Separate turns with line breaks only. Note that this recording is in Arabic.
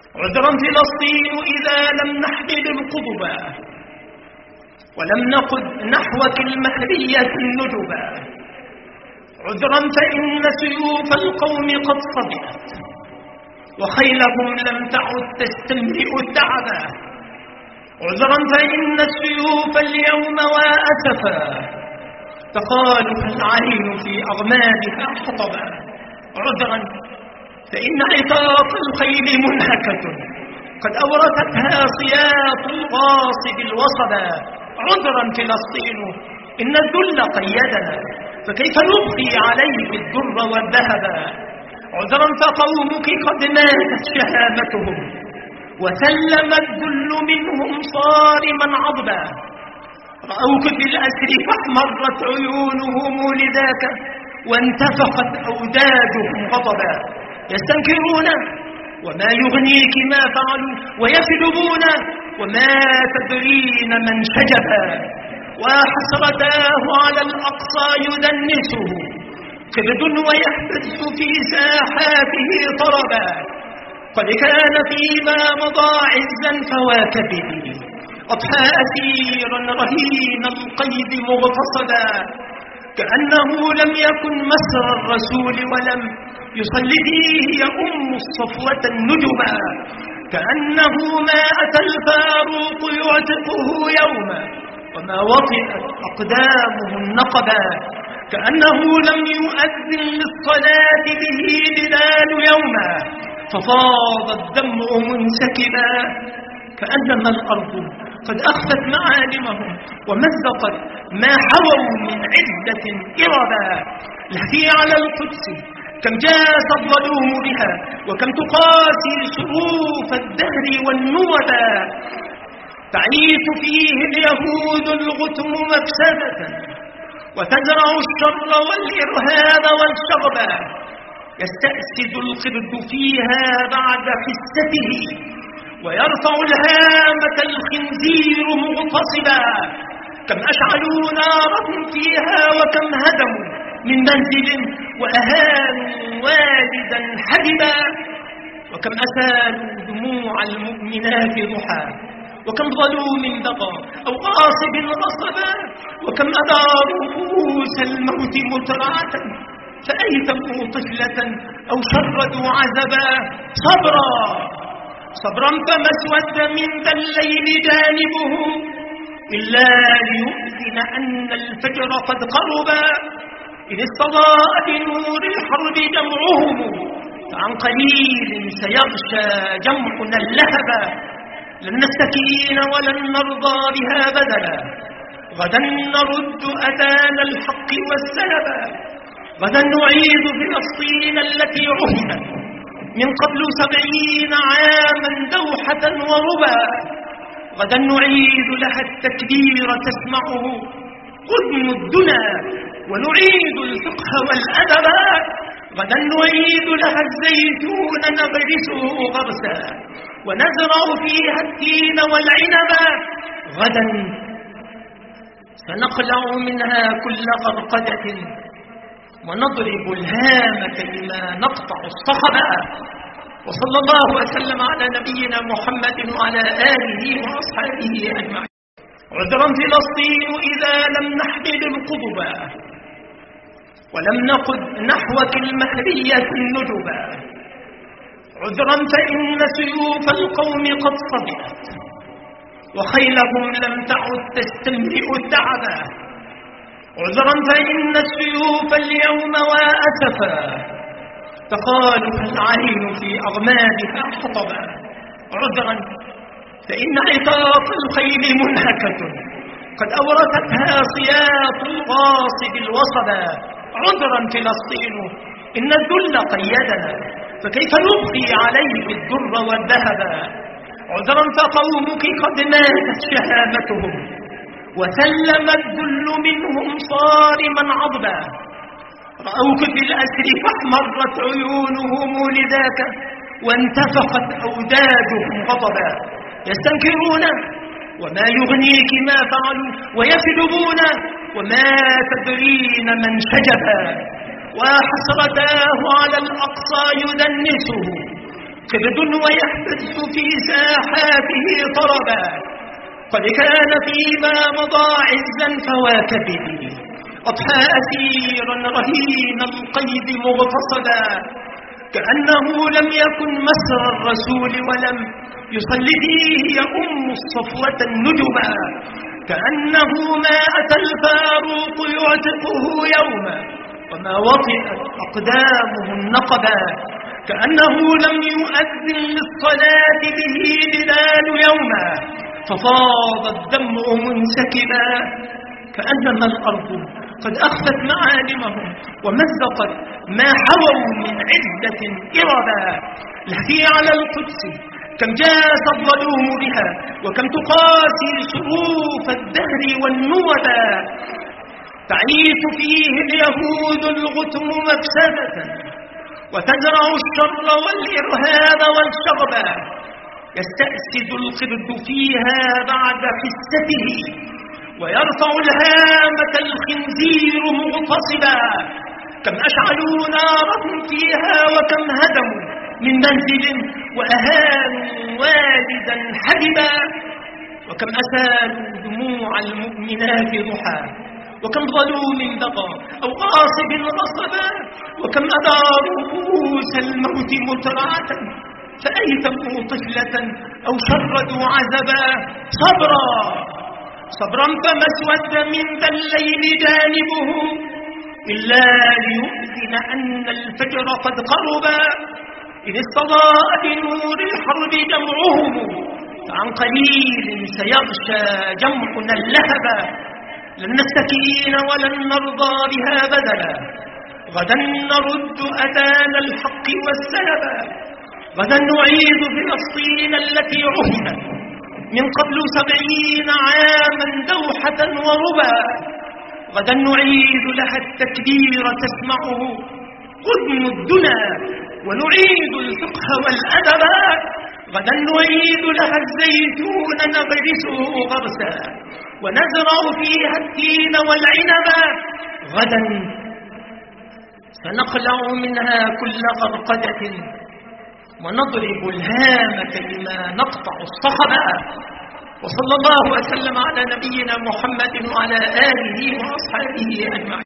عذرا فلسطين إذا لم نحمل القضبا ولم نقد نحوك المهرية النجبا. عذرا فإن سيوف القوم قد صبئت وخيلهم لم تعد تستملئ تعبا. عذرا فإن السيوف اليوم وأسفا تخالف العين في أغمادها حطبا. عذرا فإن عتاق الخيل منهكة قد أورثتها صياط الغاصب الوصبا. عذرا فلسطين إن الذل قيدنا فكيف نبقي عليه الدر والذهبا. عذرا فقومك قد ماتت شهامتهم وسلم الذل منهم صارما عضبا. رأوك في الأسر فاحمرت عيونهم لذاك وانتفخت أودادهم غضبا. يستنكرون وما يغنيك ما فعلوا ويكذبون وما تدرين من شجبا. وحسرتاه على الأقصى يدنسه قرد ويحبس في ساحاته طربا. قد كان فيما مضى عزا فواكبه أضحى أسيرا رهين القيد مغتصبا. كأنه لم يكن مسر الرسول ولم يصل فيه يؤم الصفوة النجبا. كأنه ما أتى الفاروق يعتقه يوما وما وطئت أقدامه النقبا. كأنه لم يؤذن للصلاة به بلال يوما ففاض الدمع منسكبا. كأنما الأرض قد أخفت معالمهم ومزقت ما حووا من عدة إربا. لهي على القدس كم جاس الظلوم بها وكم تقاسي صروف الدهر والنوبا. تعيث فيه اليهود الغتم مفسدة وتزرع الشر والإرهاب والشغبا. يستأسد القرد فيها بعد حسته ويرفع الهامة الخنزير مغتصبا. كم أشعلوا نارا فيها وكم هدموا من منزل وأهانوا والدا حببا. وكم أسالوا دموع المؤمنات ضحى وكم ظلوم بغى أو غاصب غصبا. وكم أداروا كؤوس الموت مترعة فأيتموا طفلة أو شردوا عزبا. صبرا صبرا فما اسود من ذا الليل جانبه إلا ليؤذن أن الفجر قد قربا. إذ استضاء بنور الحرب جمعهم فعن قليل سيغشى جمعنا اللهبا. لن نستكين ولن نرضى بها بدلا غدا نرد أذان الحق والسلبا. غدا نعيد فلسطين التي عهدت من قبل 70 عاما دوحة وربا. غدا نعيد لها التكبير تسمعه أذن الدنا ونعيد الفقه والأدب. غدا نعيد لها الزيتون نغرسه غرسا ونزرع فيها التين والعنب. غدا سنقلع منها كل غرقدة ونضرب الهامة لما نقطع الصخبة. وصلى الله وسلم على نبينا محمد وعلى آله وأصحابه أجمعين. عذرا فلسطين إذا لم نحمل القضبا ولم نقد نحوك المهرية النجبا. عذرا فإن سيوف القوم قد صبئت وخيلهم لم تعد تستملئ تعبا. عذرا فإن السيوف اليوم وأسفا تخالف العين في أغمادها حطبا. عذرا فإن عتاق الخيل منهكة قد أورثتها صياط الغاصب الوصبا. عذرا فلسطين إن الذل قيدنا فكيف نبقي عليه الدر والذهبا. عذرا فقومك قد ماتت شهامتهم وسلم الذل منهم صارما عضبا. رأوك في الأسر فاحمرت عيونهم لذاك وانتفخت أودادهم غضبا. يستنكرون وما يغنيك ما فعلوا ويكذبون وما تدرين من شجبا. وحسرتاه على الأقصى يدنسه قرد ويهتز في ساحاته طربا، قد كان فيما مضى عزا فواكبه، أضحى أسيرا رهين القيد مغتصبا، كأنه لم يكن مسر الرسول ولم يصل فيه يؤم الصفوة النجبا، كأنه ما أتى الفاروق يعتقه يوما وما وطئت أقدامه النقبا، كأنه لم يؤذن للصلاة به بلال يوما ففاض الدمع منسكبا، كأنما الأرض قد أخفت معالمهم ومزقت ما حووا من عدة إربا، لهي على القدس كم جاس الظلوم بها وكم تقاسي صروف الدهر والنوبا، تعيش فيه اليهود الغتم مفسدة وتزرع الشر والإرهاب والشغبا، يستأسد القرد فيها بعد حسته ويرفع الهامة الخنزير مغتصبا، كم أشعلوا نارهم فيها وكم هدموا من منزل وأهانوا والدا حببا، وكم أسالوا دموع المؤمنات ضحى، وكم ظلوم بغى أو غاصب غصبا، وكم أداروا كؤوس الموت مترعة فأيتموا طفلة أو شردوا عزبا، صبرا صبرا فما اسود من ذا الليل جانبه إلا ليؤذن أن الفجر قد قربا، إذ استضاء بنور الحرب جمعهم فعن قليل سيغشى جمعنا اللهبا، لن نستكين ولن نرضى بها بدلا، غدا نرد أذان الحق والسلبا، غدا نعيد فلسطين التي عهدت من قبل 70 عاما دوحة وربا، غدا نعيد لها التكبير تسمعه قرن الدنا ونعيد الفقه والأدب، غدا نعيد لها الزيتون نغرسه غرسا ونزرع فيها التين والعنب، غدا سنخلع منها كل غرقدة ونضرب الهامة لما نقطع الصخبة. وصلى الله وسلم على نبينا محمد وعلى آله وأصحابه أجمعين.